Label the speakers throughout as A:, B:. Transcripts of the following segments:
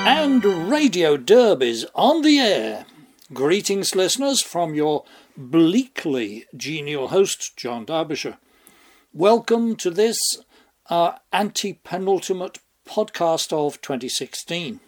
A: And Radio Derb is on the air. Greetings, listeners, from your bleakly genial host, John Derbyshire. Welcome to this, our anti-penultimate podcast of 2016.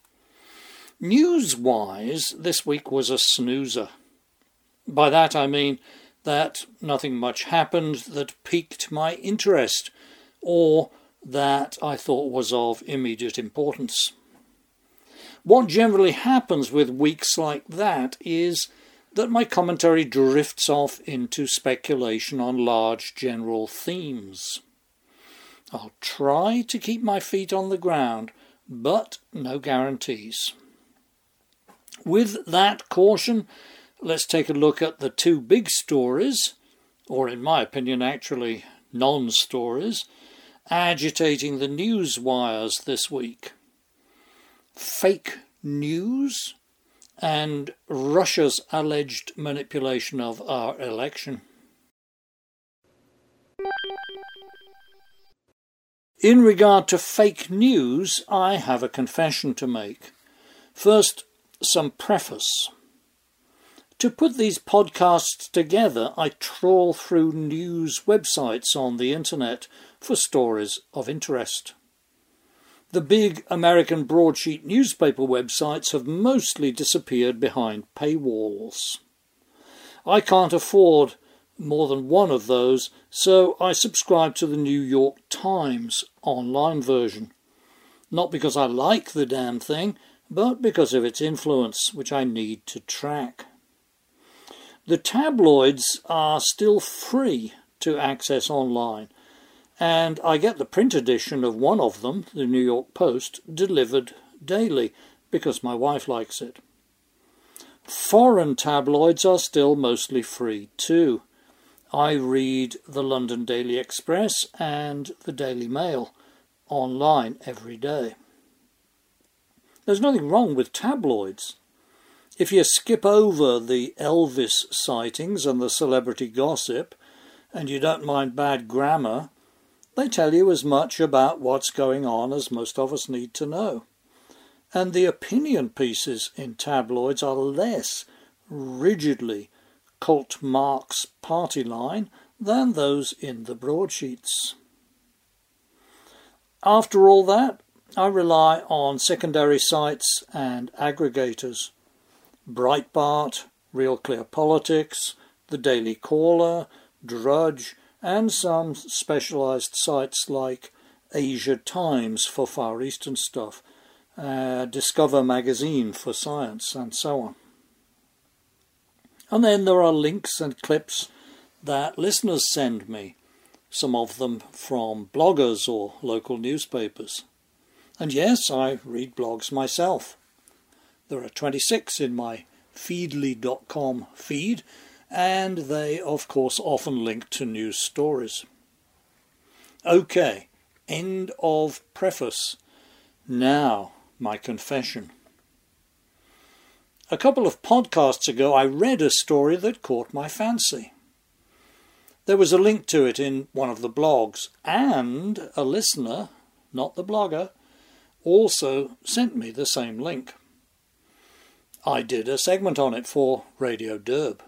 A: News-wise, this week was a snoozer. By that I mean that nothing much happened that piqued my interest or that I thought was of immediate importance. What generally happens with weeks like that is that my commentary drifts off into speculation on large general themes. I'll try to keep my feet on the ground, but no guarantees. With that caution, let's take a look at the two big stories, or in my opinion actually non-stories, agitating the news wires this week. Fake news and Russia's alleged manipulation of our election. In regard to fake news, I have a confession to make. First, some preface. To put these podcasts together, I trawl through news websites on the internet for stories of interest. The big American broadsheet newspaper websites have mostly disappeared behind paywalls. I can't afford more than one of those, so I subscribe to the New York Times online version. Not because I like the damn thing, but because of its influence, which I need to track. The tabloids are still free to access online, and I get the print edition of one of them, the New York Post, delivered daily because my wife likes it. Foreign tabloids are still mostly free too. I read the London Daily Express and the Daily Mail online every day. There's nothing wrong with tabloids. If you skip over the Elvis sightings and the celebrity gossip, and you don't mind bad grammar, they tell you as much about what's going on as most of us need to know. And the opinion pieces in tabloids are less rigidly cult Marx party line than those in the broadsheets. After all that, I rely on secondary sites and aggregators. Breitbart, Real Clear Politics, The Daily Caller, Drudge, and some specialised sites like Asia Times for Far Eastern stuff, Discover Magazine for science, and so on. And then there are links and clips that listeners send me, some of them from bloggers or local newspapers. And yes, I read blogs myself. There are 26 in my feedly.com feed, and they, of course, often link to news stories. Okay, end of preface. Now, my confession. A couple of podcasts ago, I read a story that caught my fancy. There was a link to it in one of the blogs, and a listener, not the blogger, also sent me the same link. I did a segment on it for Radio Derb.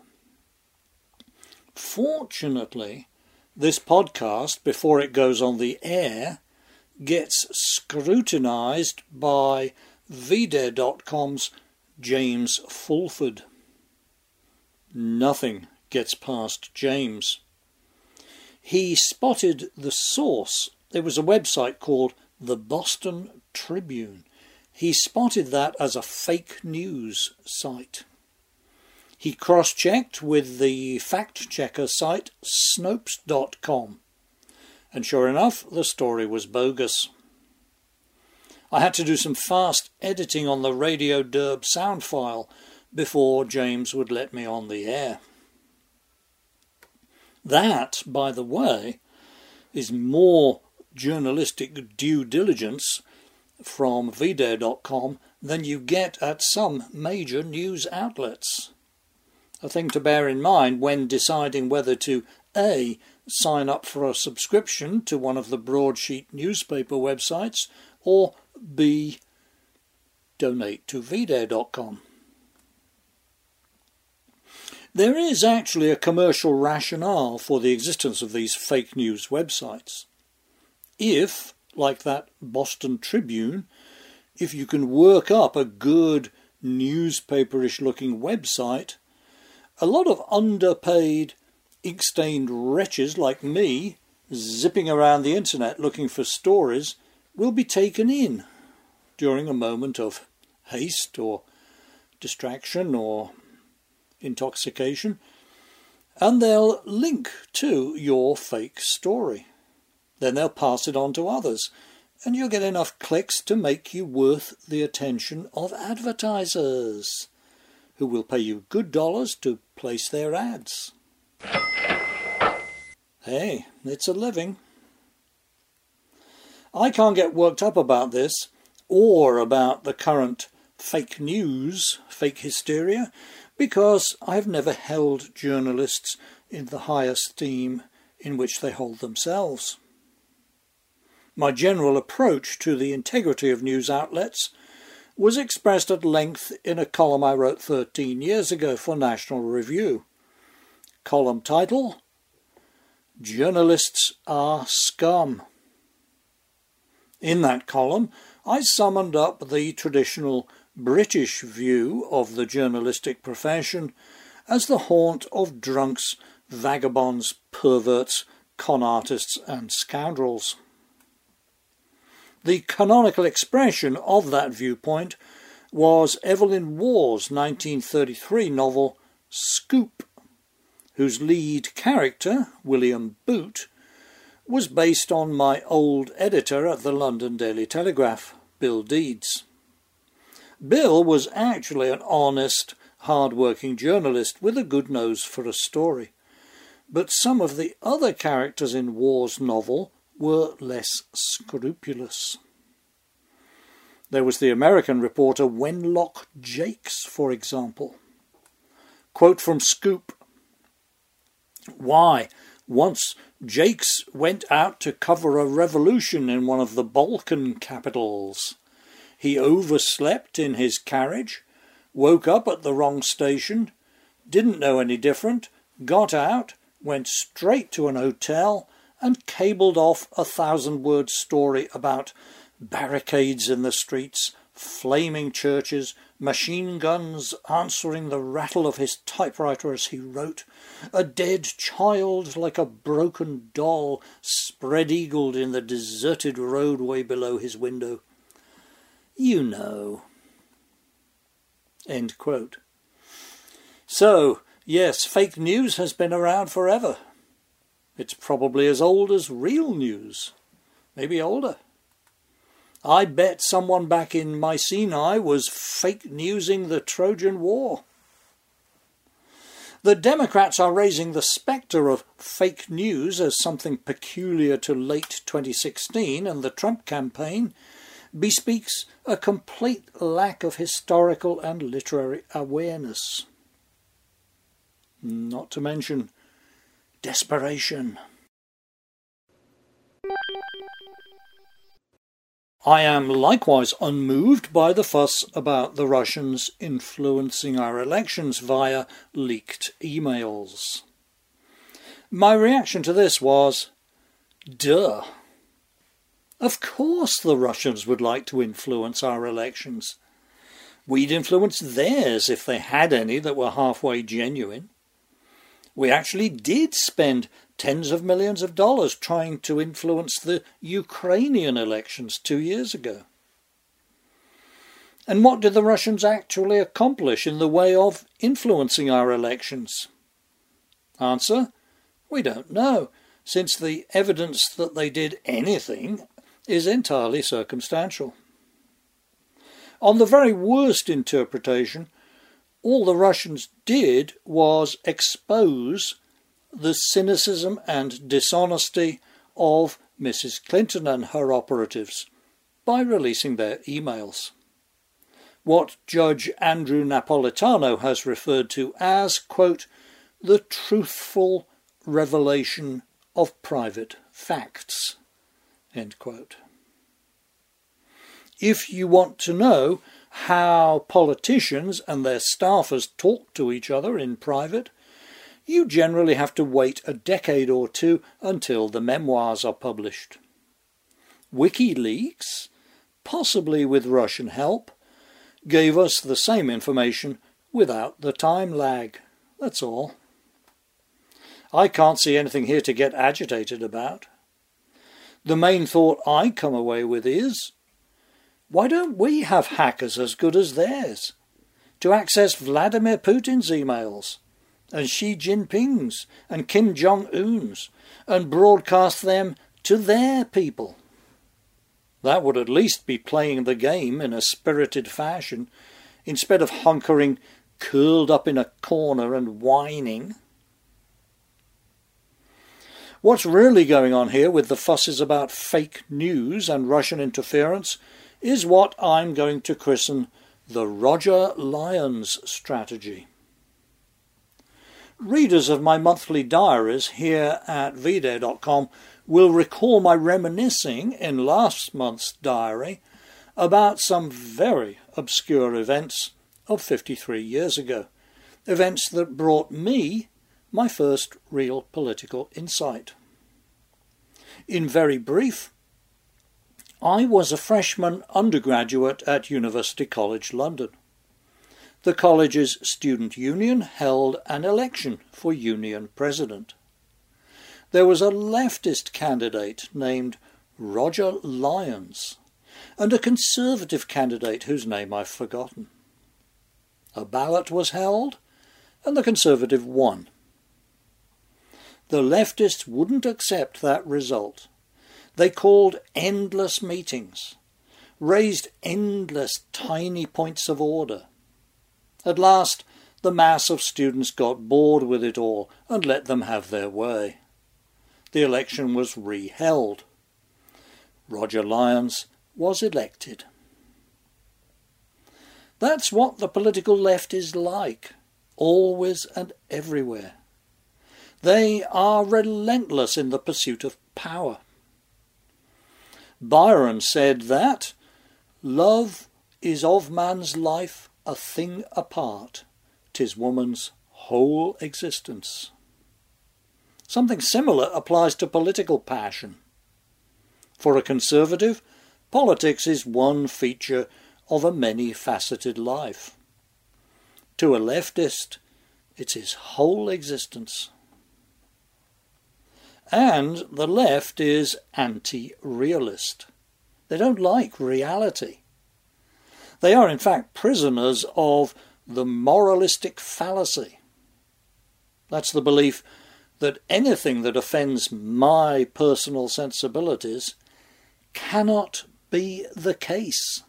A: Fortunately, this podcast, before it goes on the air, gets scrutinised by VDare.com's James Fulford. Nothing gets past James. He spotted the source. There was a website called the Boston Tribune. He spotted that as a fake news site. He cross-checked with the fact-checker site Snopes.com, and sure enough, the story was bogus. I had to do some fast editing on the Radio Derb sound file before James would let me on the air. That, by the way, is more journalistic due diligence from VDare.com than you get at some major news outlets. A thing to bear in mind when deciding whether to A. sign up for a subscription to one of the broadsheet newspaper websites, or B. donate to VDare.com. There is actually a commercial rationale for the existence of these fake news websites. If, like that Boston Tribune, if you can work up a good newspaperish looking website, a lot of underpaid, ink-stained wretches like me, zipping around the internet looking for stories, will be taken in during a moment of haste or distraction or intoxication, and they'll link to your fake story. Then they'll pass it on to others, and you'll get enough clicks to make you worth the attention of advertisers, who will pay you good dollars to place their ads. Hey, it's a living. I can't get worked up about this, or about the current fake news, fake hysteria, because I've never held journalists in the high esteem in which they hold themselves. My general approach to the integrity of news outlets was expressed at length in a column I wrote 13 years ago for National Review. Column title: Journalists Are Scum. In that column, I summoned up the traditional British view of the journalistic profession as the haunt of drunks, vagabonds, perverts, con artists and scoundrels. The canonical expression of that viewpoint was Evelyn Waugh's 1933 novel Scoop, whose lead character, William Boot, was based on my old editor at the London Daily Telegraph, Bill Deeds. Bill was actually an honest, hard-working journalist with a good nose for a story, but some of the other characters in Waugh's novel were less scrupulous. There was the American reporter Wenlock Jakes, for example. Quote from Scoop: "Why, once Jakes went out to cover a revolution in one of the Balkan capitals. He overslept in his carriage, woke up at the wrong station, didn't know any different, got out, went straight to an hotel, and cabled off a 1,000-word story about barricades in the streets, flaming churches, machine guns answering the rattle of his typewriter as he wrote, a dead child like a broken doll spread-eagled in the deserted roadway below his window. You know." End quote. So, yes, fake news has been around forever. It's probably as old as real news, maybe older. I bet someone back in Mycenae was fake newsing the Trojan War. The Democrats are raising the spectre of fake news as something peculiar to late 2016 and the Trump campaign bespeaks a complete lack of historical and literary awareness. Not to mention desperation. I am likewise unmoved by the fuss about the Russians influencing our elections via leaked emails. My reaction to this was, duh. Of course the Russians would like to influence our elections. We'd influence theirs if they had any that were halfway genuine. We actually did spend tens of millions of dollars trying to influence the Ukrainian elections 2 years ago. And what did the Russians actually accomplish in the way of influencing our elections? Answer: we don't know, since the evidence that they did anything is entirely circumstantial. On the very worst interpretation, all the Russians did was expose the cynicism and dishonesty of Mrs. Clinton and her operatives by releasing their emails. What Judge Andrew Napolitano has referred to as, quote, the truthful revelation of private facts, end quote. If you want to know how politicians and their staffers talk to each other in private, you generally have to wait a decade or two until the memoirs are published. WikiLeaks, possibly with Russian help, gave us the same information without the time lag. That's all. I can't see anything here to get agitated about. The main thought I come away with is, why don't we have hackers as good as theirs to access Vladimir Putin's emails and Xi Jinping's and Kim Jong-un's and broadcast them to their people? That would at least be playing the game in a spirited fashion, instead of hunkering curled up in a corner and whining. What's really going on here with the fusses about fake news and Russian interference is what I'm going to christen the Roger Lyons strategy. Readers of my monthly diaries here at vday.com will recall my reminiscing in last month's diary about some very obscure events of 53 years ago, events that brought me my first real political insight. In very brief, I was a freshman undergraduate at University College London. The college's student union held an election for union president. There was a leftist candidate named Roger Lyons and a conservative candidate whose name I've forgotten. A ballot was held and the conservative won. The leftists wouldn't accept that result. They called endless meetings, raised endless tiny points of order. At last, the mass of students got bored with it all and let them have their way. The election was re-held. Roger Lyons was elected. That's what the political left is like, always and everywhere. They are relentless in the pursuit of power. Byron said that love is of man's life a thing apart, 'tis woman's whole existence. Something similar applies to political passion. For a conservative, politics is one feature of a many-faceted life. To a leftist, it's his whole existence. And the left is anti-realist. They don't like reality. They are in fact prisoners of the moralistic fallacy. That's the belief that anything that offends my personal sensibilities cannot be the case.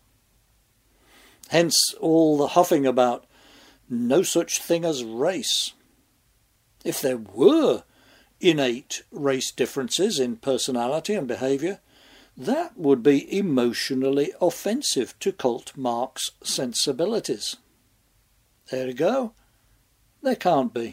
A: Hence all the huffing about no such thing as race. If there were innate race differences in personality and behaviour, that would be emotionally offensive to cult Marx sensibilities. There you go. There can't be.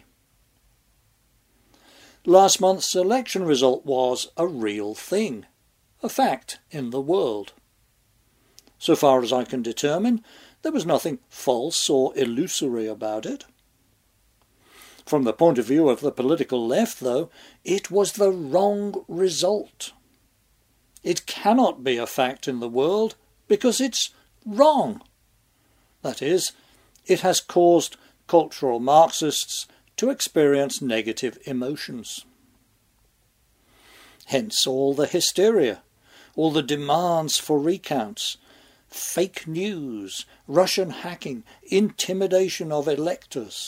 A: Last month's election result was a real thing, a fact in the world. So far as I can determine, there was nothing false or illusory about it. From the point of view of the political left, though, it was the wrong result. It cannot be a fact in the world because it's wrong. That is, it has caused cultural Marxists to experience negative emotions. Hence all the hysteria, all the demands for recounts, fake news, Russian hacking, intimidation of electors.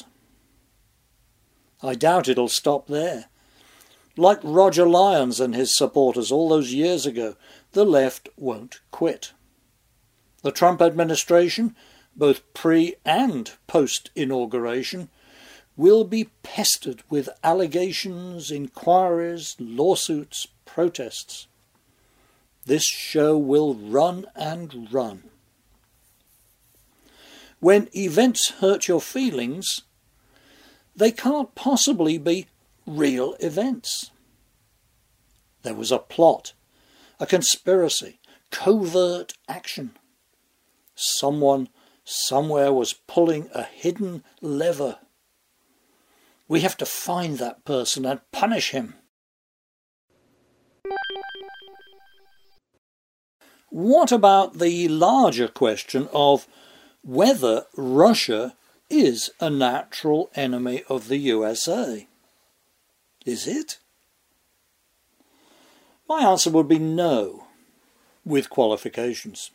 A: I doubt it'll stop there. Like Roger Lyons and his supporters all those years ago, the left won't quit. The Trump administration, both pre- and post-inauguration, will be pestered with allegations, inquiries, lawsuits, protests. This show will run and run. When events hurt your feelings, they can't possibly be real events. There was a plot, a conspiracy, covert action. Someone somewhere was pulling a hidden lever. We have to find that person and punish him. What about the larger question of whether Russia is a natural enemy of the USA? Is it? My answer would be no, with qualifications.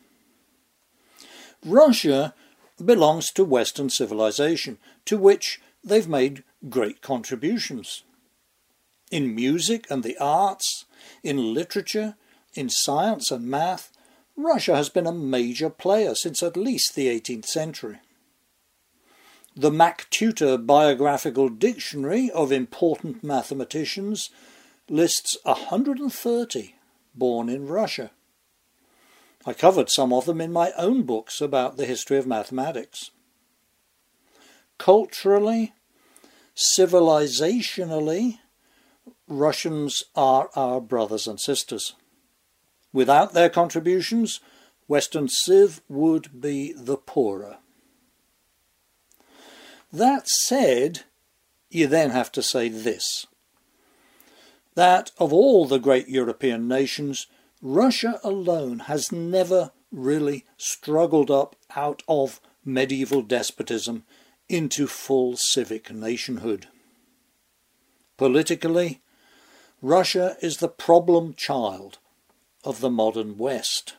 A: Russia belongs to Western civilization, to which they've made great contributions. In music and the arts, in literature, in science and math, Russia has been a major player since at least the 18th century. The MacTutor Biographical Dictionary of Important Mathematicians lists 130 born in Russia. I covered some of them in my own books about the history of mathematics. Culturally, civilizationally, Russians are our brothers and sisters. Without their contributions, Western Civ would be the poorer. That said, you then have to say this, that of all the great European nations, Russia alone has never really struggled up out of medieval despotism into full civic nationhood. Politically, Russia is the problem child of the modern West.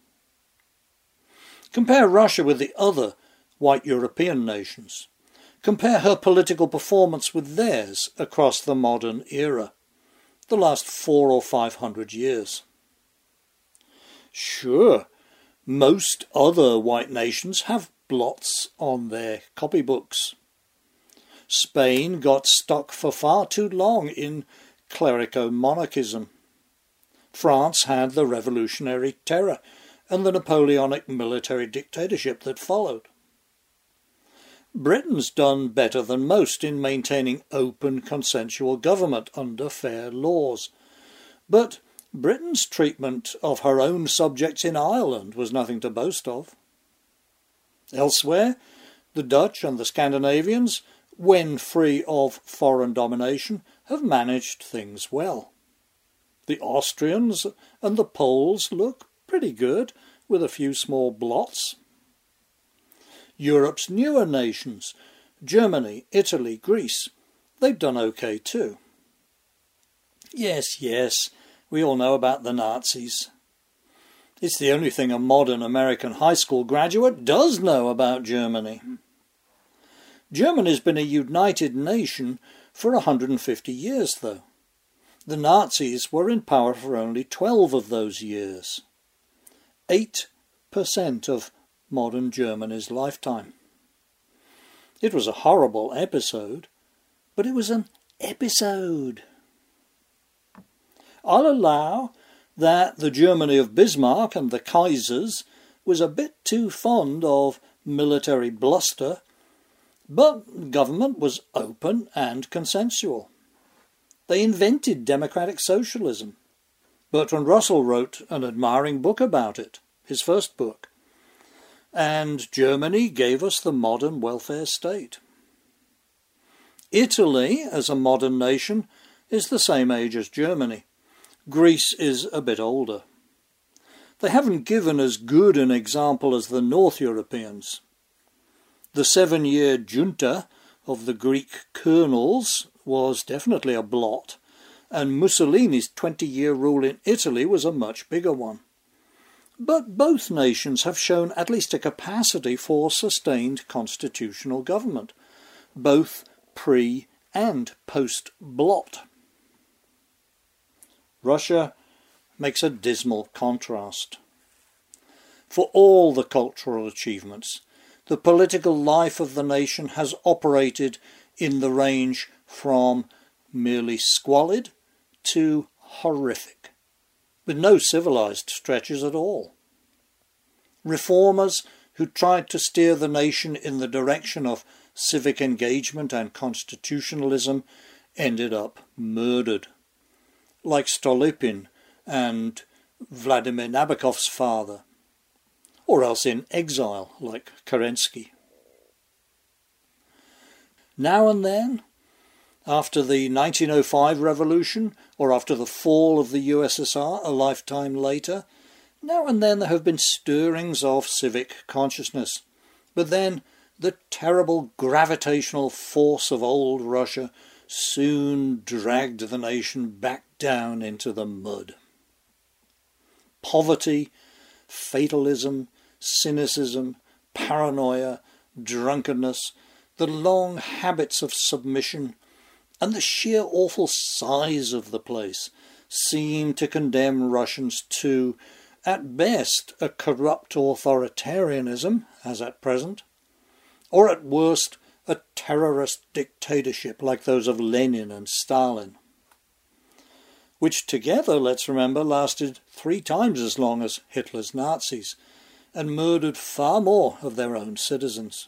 A: Compare Russia with the other white European nations. Compare her political performance with theirs across the modern era, the last 400 or 500 years. Sure, most other white nations have blots on their copybooks. Spain got stuck for far too long in clerico-monarchism. France had the Revolutionary Terror and the Napoleonic military dictatorship that followed. Britain's done better than most in maintaining open consensual government under fair laws. But Britain's treatment of her own subjects in Ireland was nothing to boast of. Elsewhere, the Dutch and the Scandinavians, when free of foreign domination, have managed things well. The Austrians and the Poles look pretty good, with a few small blots. Europe's newer nations, Germany, Italy, Greece, they've done okay too. Yes, we all know about the Nazis. It's the only thing a modern American high school graduate does know about Germany. Germany's been a united nation for 150 years, though. The Nazis were in power for only 12 of those years. 8% of modern Germany's lifetime. It was a horrible episode, but it was an episode. I'll allow that the Germany of Bismarck and the Kaisers was a bit too fond of military bluster, but government was open and consensual. They invented democratic socialism. Bertrand Russell wrote an admiring book about it, his first book. And Germany gave us the modern welfare state. Italy, as a modern nation, is the same age as Germany. Greece is a bit older. They haven't given as good an example as the North Europeans. The 7-year junta of the Greek colonels was definitely a blot, and Mussolini's 20-year rule in Italy was a much bigger one. But both nations have shown at least a capacity for sustained constitutional government, both pre- and post-blot. Russia makes a dismal contrast. For all the cultural achievements, the political life of the nation has operated in the range from merely squalid to horrific, with no civilized stretches at all. Reformers who tried to steer the nation in the direction of civic engagement and constitutionalism ended up murdered, like Stolypin and Vladimir Nabokov's father, or else in exile like Kerensky. Now and then, after the 1905 revolution or after the fall of the USSR a lifetime later, now and then there have been stirrings of civic consciousness. But then the terrible gravitational force of old Russia soon dragged the nation back down into the mud. Poverty, fatalism, cynicism, paranoia, drunkenness, the long habits of submission, and the sheer awful size of the place seem to condemn Russians to, at best, a corrupt authoritarianism, as at present, or at worst, a terrorist dictatorship like those of Lenin and Stalin, which together, let's remember, lasted 3 times as long as Hitler's Nazis and murdered far more of their own citizens.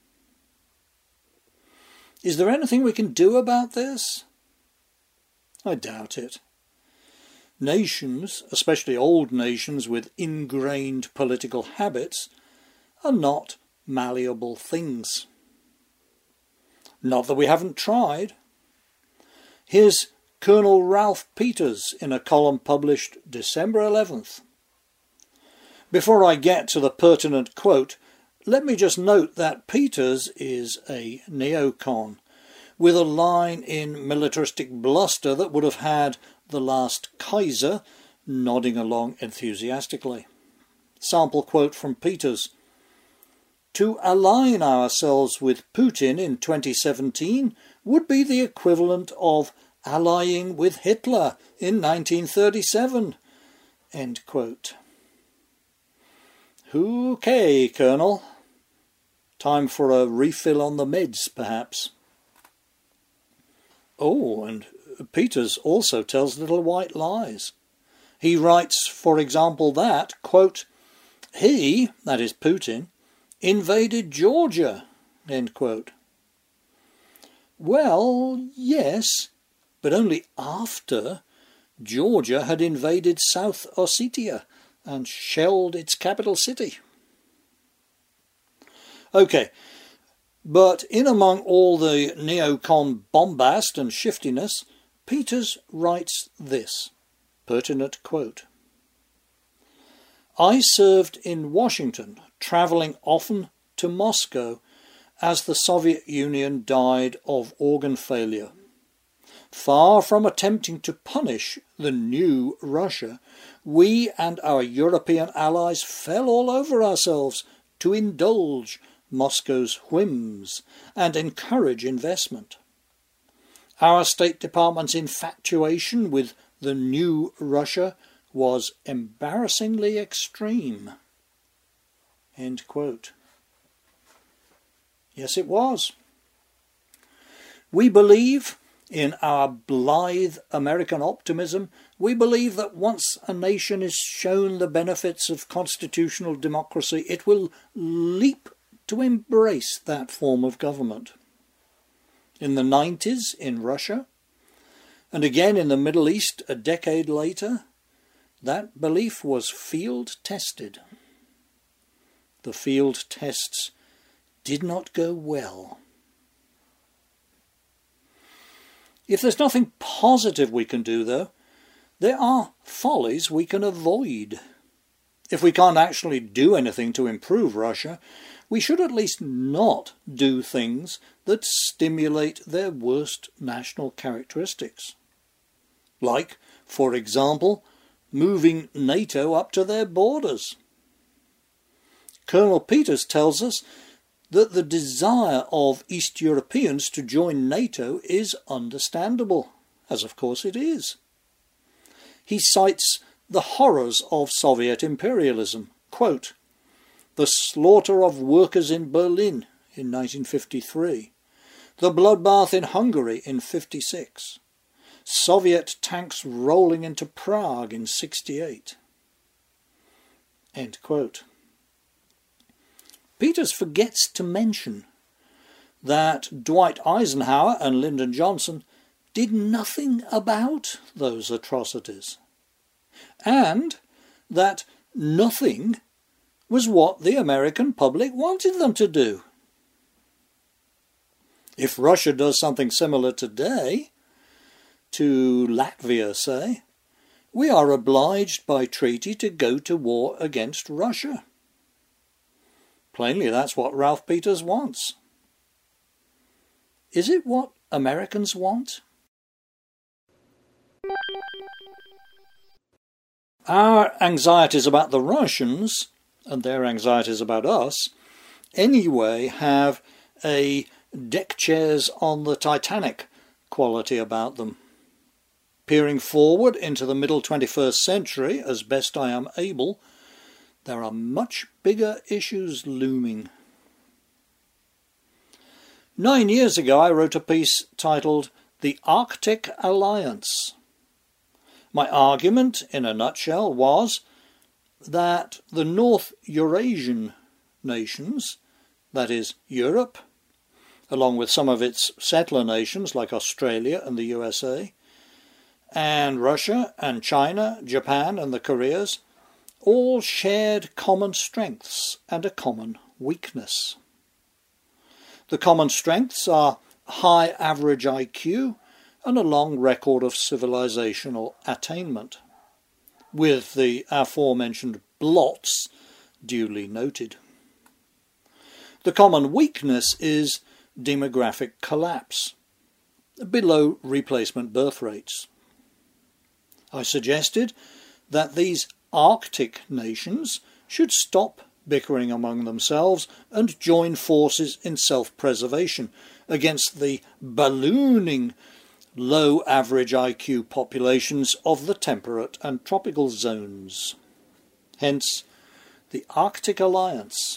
A: Is there anything we can do about this? I doubt it. Nations, especially old nations with ingrained political habits, are not malleable things. Not that we haven't tried. Here's Colonel Ralph Peters in a column published December 11th. Before I get to the pertinent quote, let me just note that Peters is a neocon, with a line in militaristic bluster that would have had the last Kaiser nodding along enthusiastically. Sample quote from Peters. To align ourselves with Putin in 2017 would be the equivalent of allying with Hitler in 1937. End quote. Okay, Colonel. Time for a refill on the meds, perhaps. Oh, and Peters also tells little white lies. He writes, for example, that, quote, he, that is Putin, invaded Georgia, end quote. Well, yes, but only after Georgia had invaded South Ossetia and shelled its capital city. Okay, but in among all the neocon bombast and shiftiness, Peters writes this, pertinent quote. I served in Washington, travelling often to Moscow as the Soviet Union died of organ failure. Far from attempting to punish the new Russia, we and our European allies fell all over ourselves to indulge Moscow's whims and encourage investment. Our State Department's infatuation with the new Russia was embarrassingly extreme. End quote. Yes, it was. We believe, in our blithe American optimism, we believe that once a nation is shown the benefits of constitutional democracy, it will leap to embrace that form of government. In the 90s in Russia, and again in the Middle East a decade later, that belief was field tested. The field tests did not go well. If there's nothing positive we can do, though, there are follies we can avoid. If we can't actually do anything to improve Russia, we should at least not do things that stimulate their worst national characteristics. Like, for example, moving NATO up to their borders. Colonel Peters tells us that the desire of East Europeans to join NATO is understandable, as of course it is. He cites the horrors of Soviet imperialism, quote, the slaughter of workers in Berlin in 1953, the bloodbath in Hungary in 1956, Soviet tanks rolling into Prague in 1968. End quote. Peters forgets to mention that Dwight Eisenhower and Lyndon Johnson did nothing about those atrocities, and that nothing was what the American public wanted them to do. If Russia does something similar today, to Latvia, say, we are obliged by treaty to go to war against Russia. Plainly, that's what Ralph Peters wants. Is it what Americans want? Our anxieties about the Russians, and their anxieties about us, anyway have a deck chairs on the Titanic quality about them. Peering forward into the middle 21st century, as best I am able, there are much bigger issues looming. 9 years ago I wrote a piece titled The Arctic Alliance. My argument, in a nutshell, was that the North Eurasian nations, that is Europe, along with some of its settler nations like Australia and the USA, and Russia and China, Japan and the Koreas, all shared common strengths and a common weakness. The common strengths are high average IQ and a long record of civilizational attainment, with the aforementioned blots duly noted. The common weakness is demographic collapse, below replacement birth rates. I suggested that these Arctic nations should stop bickering among themselves and join forces in self-preservation against the ballooning low average IQ populations of the temperate and tropical zones. Hence, the Arctic Alliance.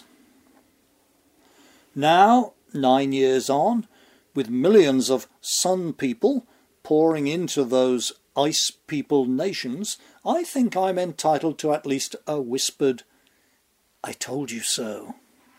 A: Now, 9 years on, with millions of sun people pouring into those ice people nations, I think I'm entitled to at least a whispered, "I told you so."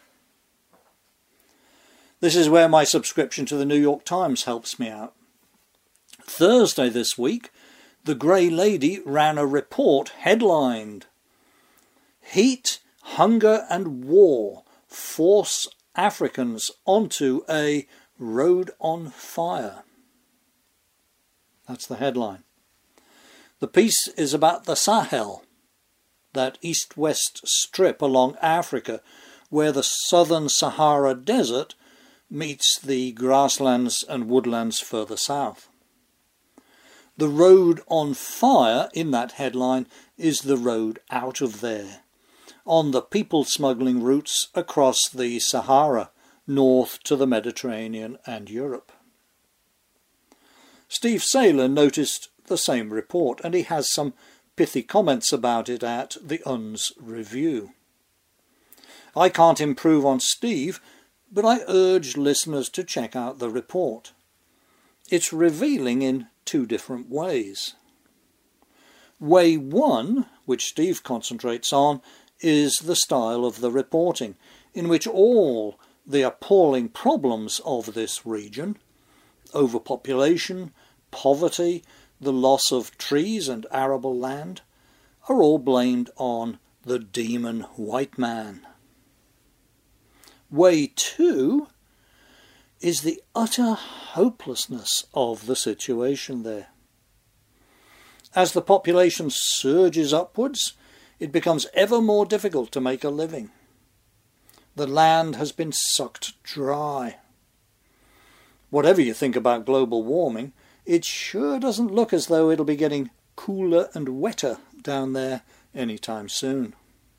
A: This is where my subscription to the New York Times helps me out. Thursday this week, the Grey Lady ran a report headlined, "Heat, Hunger and War Force Africans onto a Road on Fire." That's the headline. The piece is about the Sahel, that east-west strip along Africa where the southern Sahara Desert meets the grasslands and woodlands further south. The road on fire in that headline is the road out of there, on the people smuggling routes across the Sahara, north to the Mediterranean and Europe. Steve Saylor noticed the same report, and he has some pithy comments about it at the UN's review. I can't improve on Steve, but I urge listeners to check out the report. It's revealing in two different ways. Way one, which Steve concentrates on, is the style of the reporting, in which all the appalling problems of this region, overpopulation, poverty, the loss of trees and arable land, are all blamed on the demon white man. Way two is the utter hopelessness of the situation there. As the population surges upwards, it becomes ever more difficult to make a living. The land has been sucked dry. Whatever you think about global warming, it sure doesn't look as though it'll be getting cooler and wetter down there anytime soon.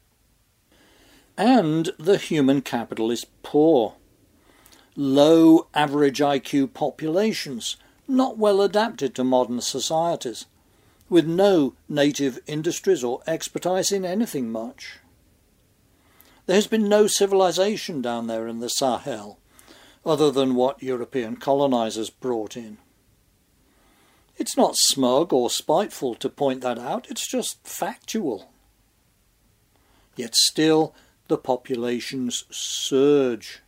A: And the human capital is poor. Low average IQ populations, not well adapted to modern societies, with no native industries or expertise in anything much. There has been no civilization down there in the Sahel, other than what European colonizers brought in. It's not smug or spiteful to point that out, it's just factual. Yet still the populations surge.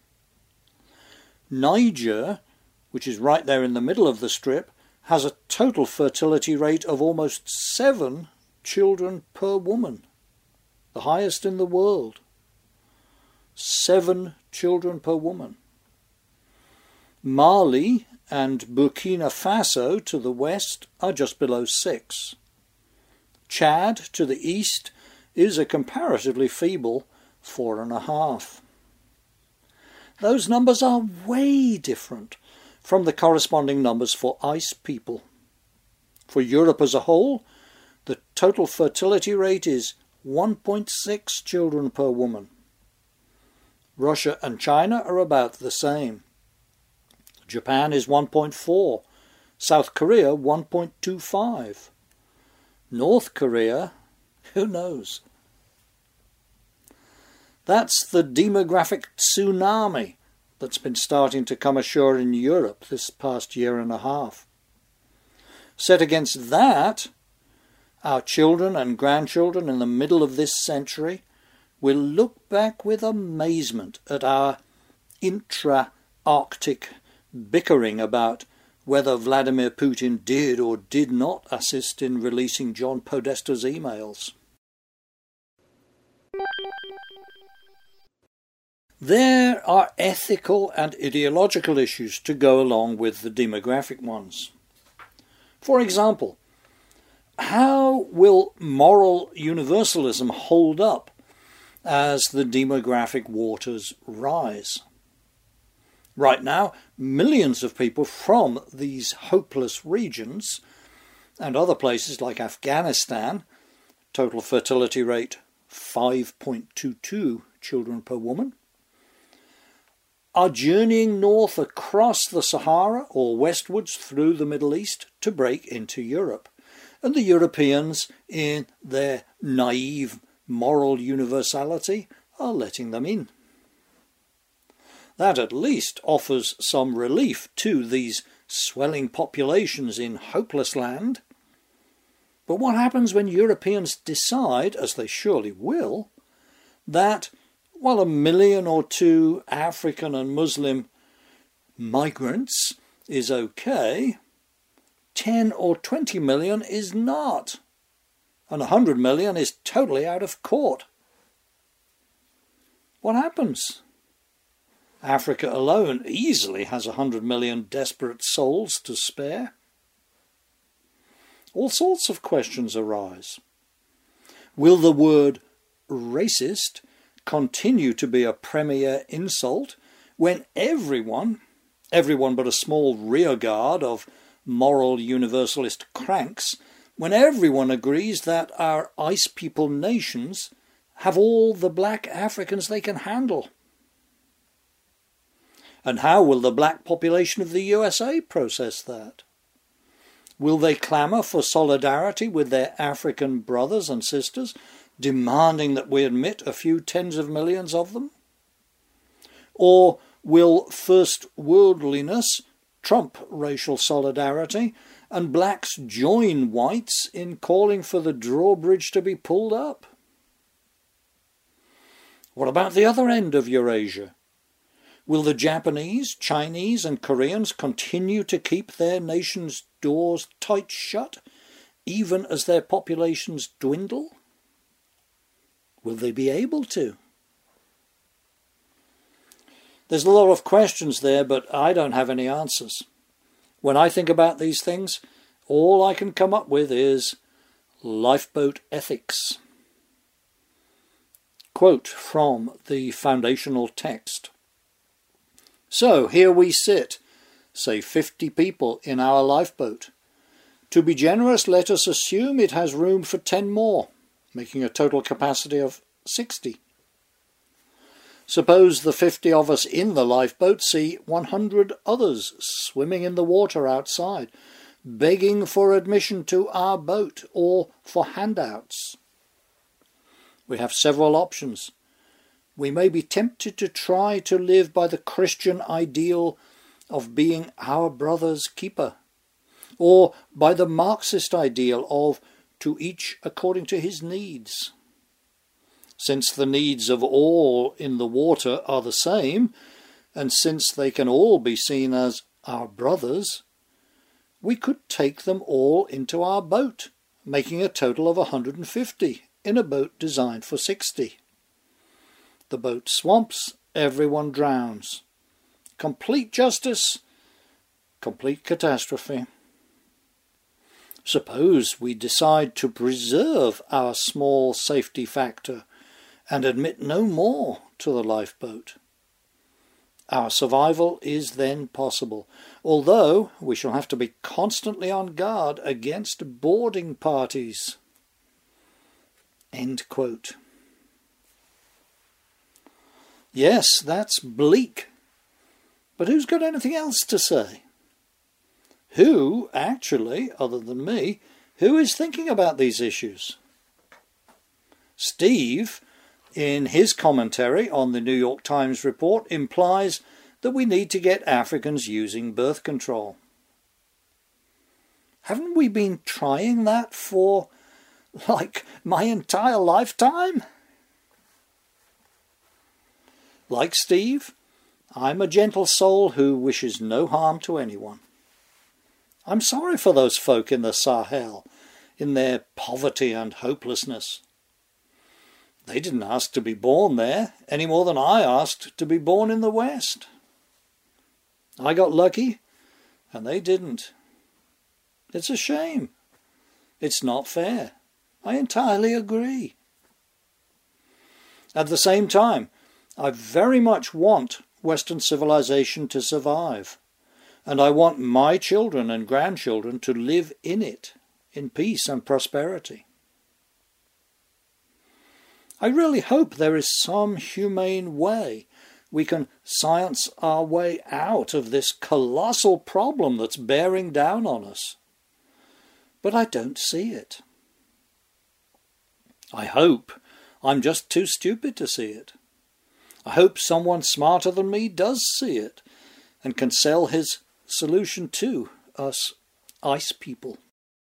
A: Niger, which is right there in the middle of the strip, has a total fertility rate of almost 7 children per woman, the highest in the world. 7 children per woman. Mali and Burkina Faso to the west are just below 6. Chad to the east is a comparatively feeble 4.5. Those numbers are way different from the corresponding numbers for ice people. For Europe as a whole, the total fertility rate is 1.6 children per woman. Russia and China are about the same. Japan is 1.4, South Korea 1.25. North Korea, who knows? That's the demographic tsunami that's been starting to come ashore in Europe this past year and a half. Set against that, our children and grandchildren in the middle of this century will look back with amazement at our intra-Arctic bickering about whether Vladimir Putin did or did not assist in releasing John Podesta's emails. There are ethical and ideological issues to go along with the demographic ones. For example, how will moral universalism hold up as the demographic waters rise? Right now, millions of people from these hopeless regions and other places like Afghanistan, total fertility rate 5.22 children per woman, are journeying north across the Sahara or westwards through the Middle East to break into Europe. And the Europeans, in their naive moral universality, are letting them in. That at least offers some relief to these swelling populations in hopeless land. But what happens when Europeans decide, as they surely will, that while 1 million or 2 African and Muslim migrants is okay, 10 or 20 million is not, and 100 million is totally out of court? What happens? Africa alone easily has 100 million desperate souls to spare. All sorts of questions arise. Will the word racist continue to be a premier insult when everyone but a small rearguard of moral universalist cranks, when everyone agrees that our ice people nations have all the black Africans they can handle? And how will the black population of the USA process that? Will they clamour for solidarity with their African brothers and sisters, demanding that we admit a few tens of millions of them? Or will first worldliness trump racial solidarity and blacks join whites in calling for the drawbridge to be pulled up? What about the other end of Eurasia? Will the Japanese, Chinese and Koreans continue to keep their nations' doors tight shut, even as their populations dwindle? Will they be able to? There's a lot of questions there, but I don't have any answers. When I think about these things, all I can come up with is lifeboat ethics. Quote from the foundational text. So here we sit, say 50 people in our lifeboat. To be generous, let us assume it has room for 10 more, making a total capacity of 60. Suppose the 50 of us in the lifeboat see 100 others swimming in the water outside, begging for admission to our boat or for handouts. We have several options. We may be tempted to try to live by the Christian ideal of being our brother's keeper, or by the Marxist ideal of to each according to his needs. Since the needs of all in the water are the same, and since they can all be seen as our brothers, we could take them all into our boat, making a total of 150 in a boat designed for 60. The boat swamps, everyone drowns. Complete justice, complete catastrophe. Suppose we decide to preserve our small safety factor and admit no more to the lifeboat. Our survival is then possible, although we shall have to be constantly on guard against boarding parties. End quote. Yes, that's bleak. But who's got anything else to say? Who, actually, other than me, who is thinking about these issues? Steve, in his commentary on the New York Times report, implies that we need to get Africans using birth control. Haven't we been trying that for, my entire lifetime? Like Steve, I'm a gentle soul who wishes no harm to anyone. I'm sorry for those folk in the Sahel, in their poverty and hopelessness. They didn't ask to be born there, any more than I asked to be born in the West. I got lucky, and they didn't. It's a shame. It's not fair. I entirely agree. At the same time, I very much want Western civilization to survive, and I want my children and grandchildren to live in it, in peace and prosperity. I really hope there is some humane way we can science our way out of this colossal problem that's bearing down on us. But I don't see it. I hope I'm just too stupid to see it. I hope someone smarter than me does see it and can sell his solution to us ice people.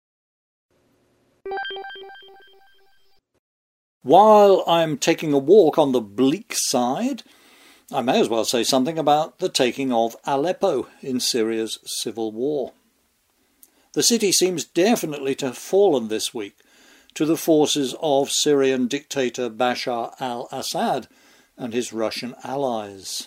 A: While I'm taking a walk on the bleak side, I may as well say something about the taking of Aleppo in Syria's civil war. The city seems definitely to have fallen this week to the forces of Syrian dictator Bashar al-Assad and his Russian allies.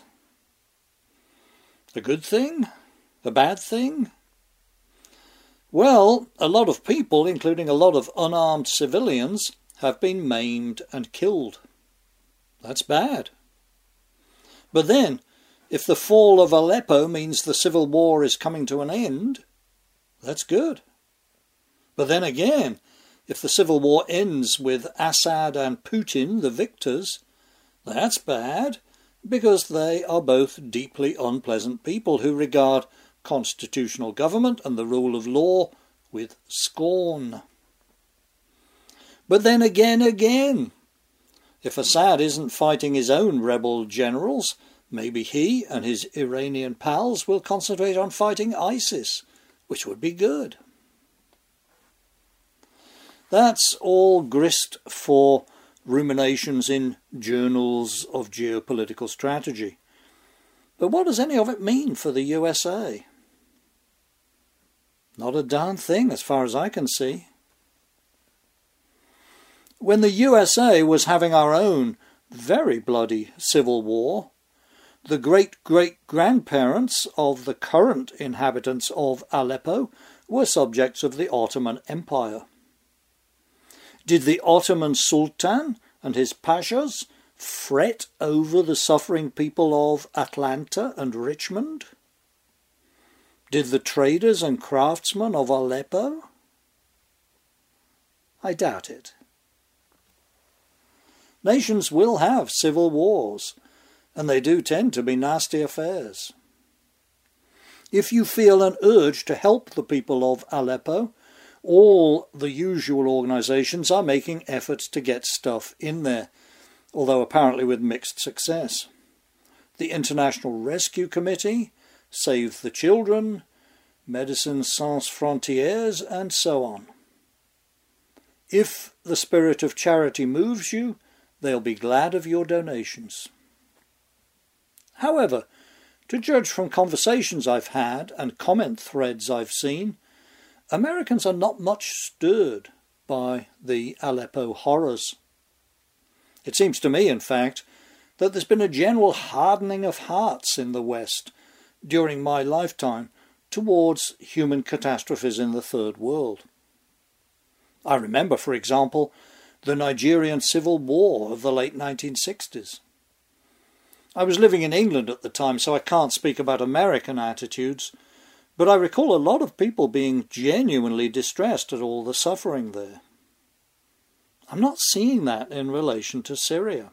A: A good thing? A bad thing? Well, a lot of people, including a lot of unarmed civilians, have been maimed and killed. That's bad. But then, if the fall of Aleppo means the civil war is coming to an end, that's good. But then again, if the civil war ends with Assad and Putin, the victors, that's bad, because they are both deeply unpleasant people who regard constitutional government and the rule of law with scorn. But then again, if Assad isn't fighting his own rebel generals, maybe he and his Iranian pals will concentrate on fighting ISIS, which would be good. That's all grist for ruminations in journals of geopolitical strategy. But what does any of it mean for the USA? Not a darn thing, as far as I can see. When the USA was having our own very bloody civil war, the great-great-grandparents of the current inhabitants of Aleppo were subjects of the Ottoman Empire. Did the Ottoman Sultan and his pashas fret over the suffering people of Atlanta and Richmond? Did the traders and craftsmen of Aleppo? I doubt it. Nations will have civil wars, and they do tend to be nasty affairs. If you feel an urge to help the people of Aleppo, all the usual organisations are making efforts to get stuff in there, although apparently with mixed success. The International Rescue Committee, Save the Children, Médecins Sans Frontières, and so on. If the spirit of charity moves you, they'll be glad of your donations. However, to judge from conversations I've had and comment threads I've seen, Americans are not much stirred by the Aleppo horrors. It seems to me, in fact, that there's been a general hardening of hearts in the West during my lifetime towards human catastrophes in the Third World. I remember, for example, the Nigerian Civil War of the late 1960s. I was living in England at the time, so I can't speak about American attitudes, but I recall a lot of people being genuinely distressed at all the suffering there. I'm not seeing that in relation to Syria.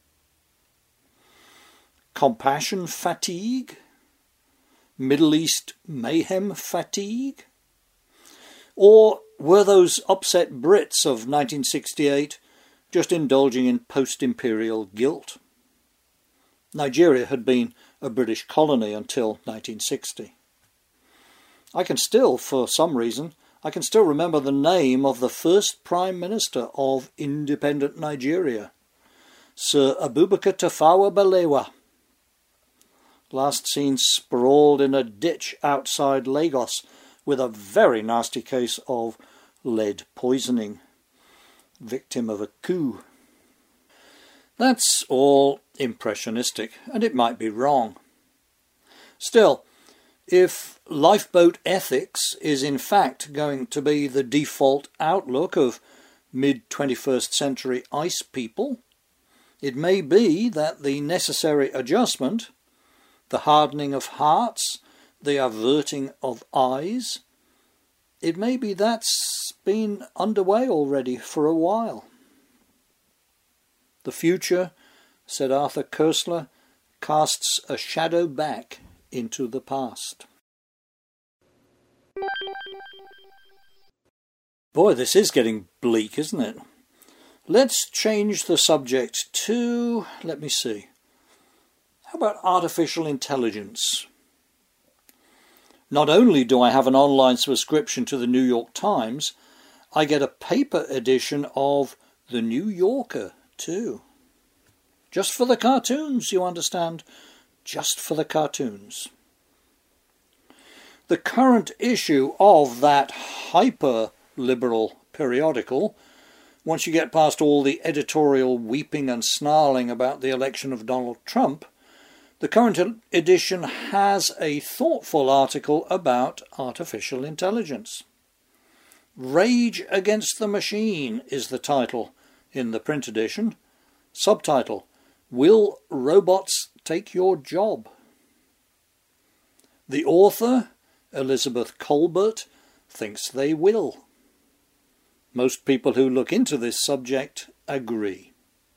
A: Compassion fatigue? Middle East mayhem fatigue? Or were those upset Brits of 1968 just indulging in post-imperial guilt? Nigeria had been a British colony until 1960. I can still remember the name of the first Prime Minister of independent Nigeria, Sir Abubakar Tafawa Balewa, last seen sprawled in a ditch outside Lagos with a very nasty case of lead poisoning, victim of a coup. That's all impressionistic, and it might be wrong. Still, if lifeboat ethics is in fact going to be the default outlook of mid-21st century ice people, it may be that the necessary adjustment, the hardening of hearts, the averting of eyes, it may be that's been underway already for a while. The future, said Arthur Koestler, casts a shadow back into the past. Boy, this is getting bleak, isn't it? Let's change the subject to, let me see, how about artificial intelligence? Not only do I have an online subscription to the New York Times, I get a paper edition of The New Yorker too. Just for the cartoons, you understand? Just for the cartoons. The current issue of that hyper-liberal periodical, once you get past all the editorial weeping and snarling about the election of Donald Trump, the current edition has a thoughtful article about artificial intelligence. Rage Against the Machine is the title in the print edition. Subtitle, Will Robots Take Your Job? The author, Elizabeth Kolbert, thinks they will. Most people who look into this subject agree.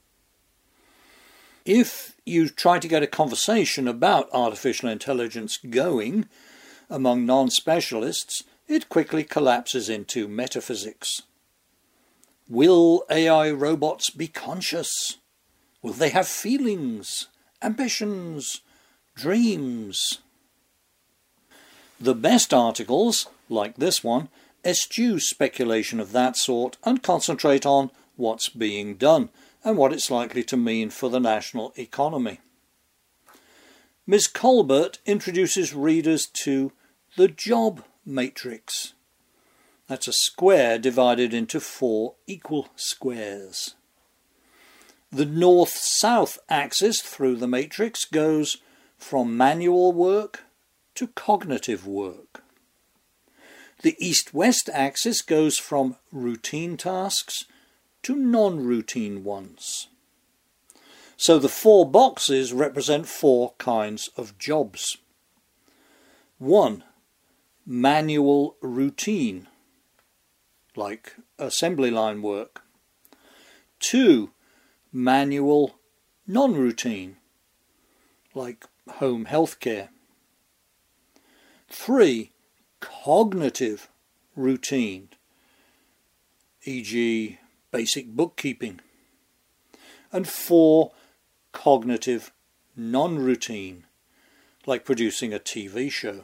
A: If you try to get a conversation about artificial intelligence going among non-specialists, it quickly collapses into metaphysics. Will AI robots be conscious? Will they have feelings, ambitions, dreams? The best articles, like this one, eschew speculation of that sort and concentrate on what's being done and what it's likely to mean for the national economy. Ms. Kolbert introduces readers to the job matrix. That's a square divided into 4 equal squares. The north-south axis through the matrix goes from manual work to cognitive work. The east-west axis goes from routine tasks to non-routine ones. So the 4 boxes represent 4 kinds of jobs. 1. Manual routine, like assembly line work. 2. Manual non-routine, like home health care. 3. Cognitive routine, e.g. basic bookkeeping. And 4. Cognitive non-routine, like producing a TV show.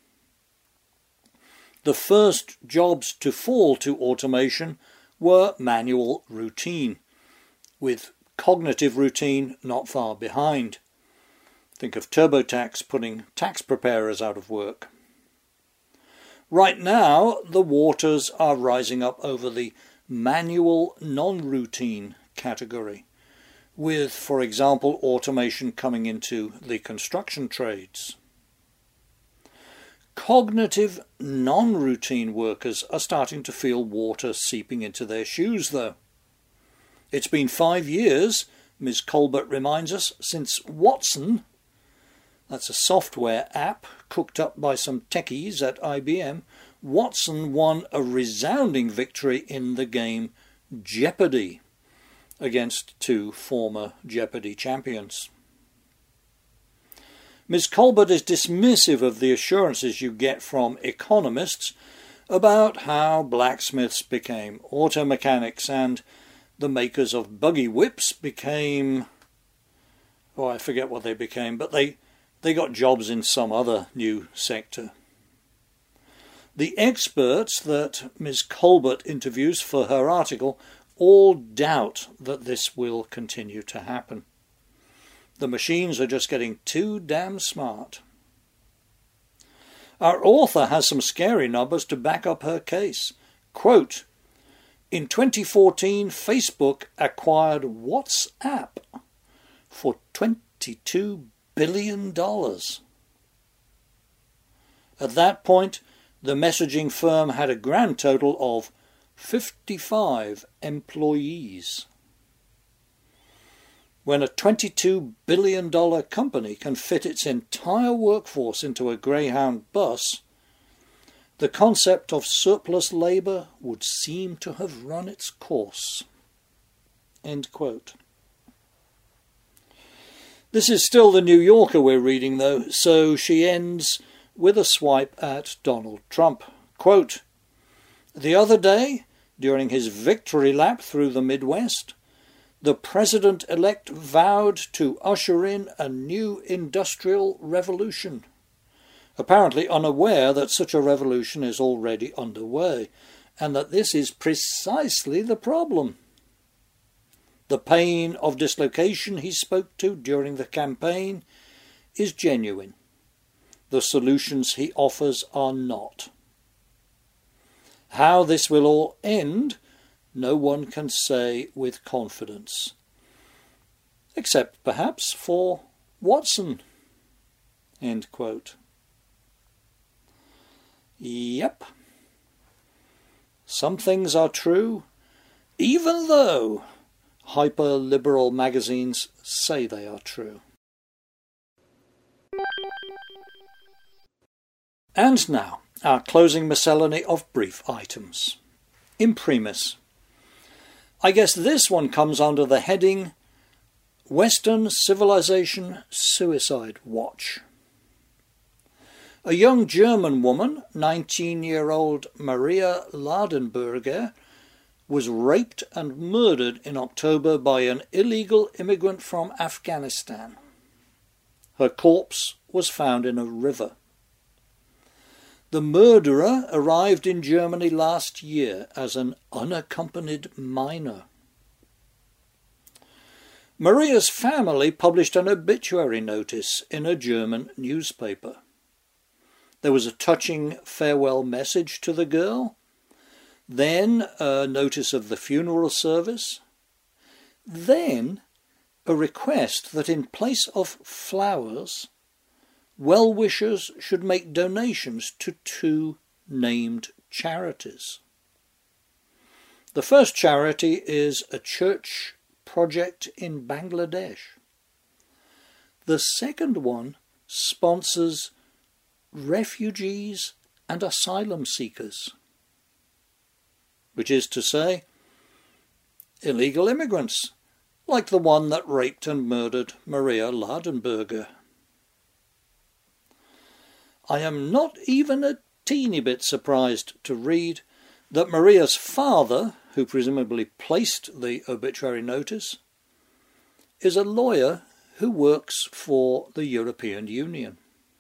A: The first jobs to fall to automation were manual routine, with cognitive routine not far behind. Think of TurboTax putting tax preparers out of work. Right now, the waters are rising up over the manual non-routine category, with, for example, automation coming into the construction trades. Cognitive, non-routine workers are starting to feel water seeping into their shoes, though. It's been 5 years, Ms. Colbert reminds us, since Watson, that's a software app cooked up by some techies at IBM, Watson won a resounding victory in the game Jeopardy against 2 former Jeopardy champions. Ms. Colbert is dismissive of the assurances you get from economists about how blacksmiths became auto mechanics and the makers of buggy whips became, I forget what they became, but they got jobs in some other new sector. The experts that Ms. Colbert interviews for her article all doubt that this will continue to happen. The machines are just getting too damn smart. Our author has some scary numbers to back up her case. Quote, in 2014, Facebook acquired WhatsApp for $22 billion. At that point, the messaging firm had a grand total of 55 employees. When a $22 billion company can fit its entire workforce into a Greyhound bus, the concept of surplus labour would seem to have run its course. End quote. This is still the New Yorker we're reading, though, so she ends with a swipe at Donald Trump. Quote, the other day, during his victory lap through the Midwest, the president-elect vowed to usher in a new industrial revolution, apparently unaware that such a revolution is already underway, and that this is precisely the problem. The pain of dislocation he spoke to during the campaign is genuine. The solutions he offers are not. How this will all end, no one can say with confidence, except perhaps for Watson. End quote. Yep. Some things are true, even though hyper-liberal magazines say they are true. And now, our closing miscellany of brief items. Imprimis. I guess this one comes under the heading Western Civilization Suicide Watch. A young German woman, 19-year-old Maria Ladenburger, was raped and murdered in October by an illegal immigrant from Afghanistan. Her corpse was found in a river. The murderer arrived in Germany last year as an unaccompanied minor. Maria's family published an obituary notice in a German newspaper. There was a touching farewell message to the girl, then a notice of the funeral service, then a request that in place of flowers, well-wishers should make donations to 2 named charities. The first charity is a church project in Bangladesh. The second one sponsors refugees and asylum seekers, which is to say, illegal immigrants, like the one that raped and murdered Maria Ladenburger. I am not even a teeny bit surprised to read that Maria's father, who presumably placed the obituary notice, is a lawyer who works for the European Union.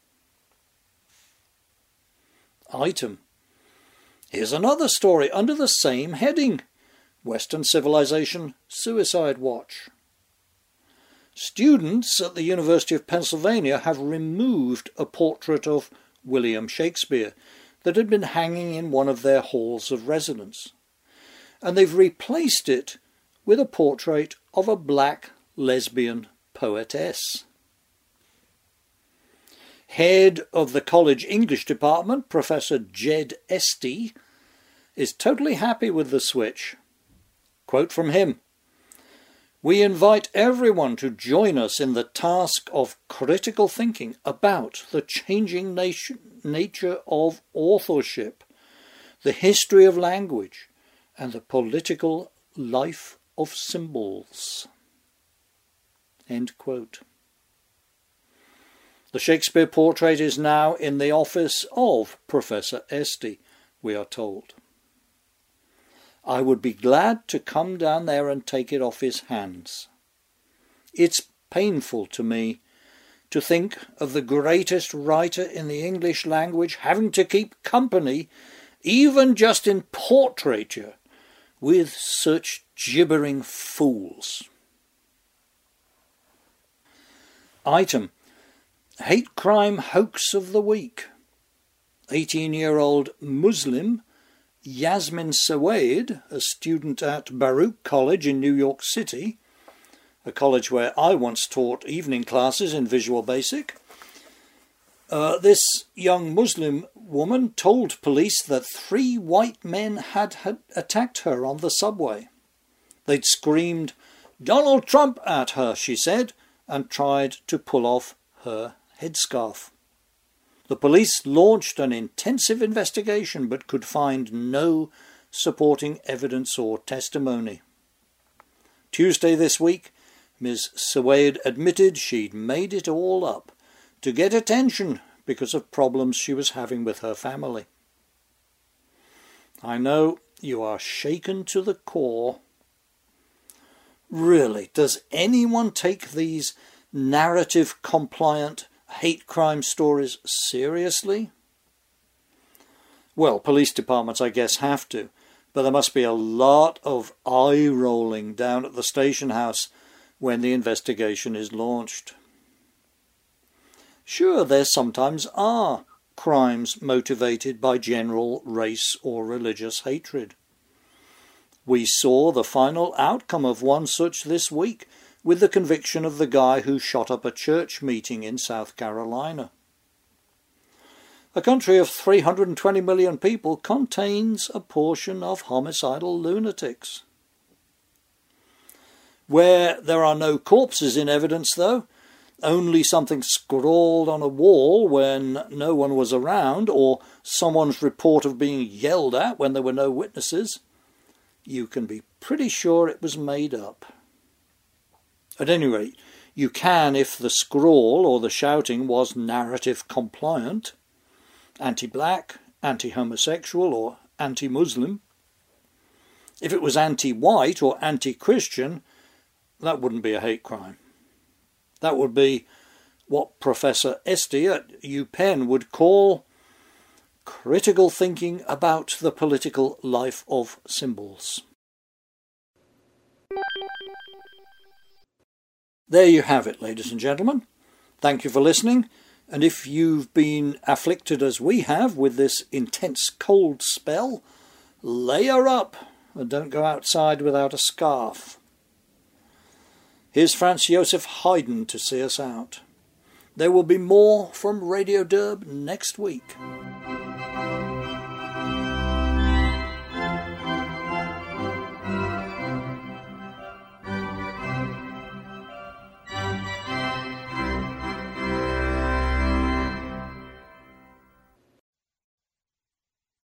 A: Item. Here's another story under the same heading, Western Civilization Suicide Watch. Students at the University of Pennsylvania have removed a portrait of William Shakespeare that had been hanging in one of their halls of residence, and they've replaced it with a portrait of a black lesbian poetess. Head of the college English department, Professor Jed Esty, is totally happy with the switch. Quote from him: "We invite everyone to join us in the task of critical thinking about the changing nature of authorship, the history of language, and the political life of symbols." End quote. The Shakespeare portrait is now in the office of Professor Esty, we are told. I would be glad to come down there and take it off his hands. It's painful to me to think of the greatest writer in the English language having to keep company, even just in portraiture, with such gibbering fools. Item: Hate crime hoax of the week. 18-year-old Muslim Yasmin Sawaid, a student at Baruch College in New York City, a college where I once taught evening classes in Visual Basic. This young Muslim woman told police that 3 white men had attacked her on the subway. They'd screamed "Donald Trump" at her, she said, and tried to pull off her headscarf. The police launched an intensive investigation but could find no supporting evidence or testimony. Tuesday this week, Ms. Sawaid admitted she'd made it all up to get attention because of problems she was having with her family. I know you are shaken to the core. Really, does anyone take these narrative-compliant hate crime stories seriously? Well, police departments, I guess, have to, but there must be a lot of eye-rolling down at the station house when the investigation is launched. Sure, there sometimes are crimes motivated by general race or religious hatred. We saw the final outcome of one such this week with the conviction of the guy who shot up a church meeting in South Carolina. A country of 320 million people contains a portion of homicidal lunatics. Where there are no corpses in evidence, though, only something scrawled on a wall when no one was around, or someone's report of being yelled at when there were no witnesses, you can be pretty sure it was made up. At any rate, you can if the scrawl or the shouting was narrative compliant, anti-black, anti-homosexual or anti-Muslim. If it was anti-white or anti-Christian, that wouldn't be a hate crime. That would be what Professor Esty at UPenn would call critical thinking about the political life of symbols. There you have it, ladies and gentlemen. Thank you for listening, and if you've been afflicted as we have with this intense cold spell, layer up and don't go outside without a scarf. Here's Franz Josef Haydn to see us out. There will be more from Radio Derb next week.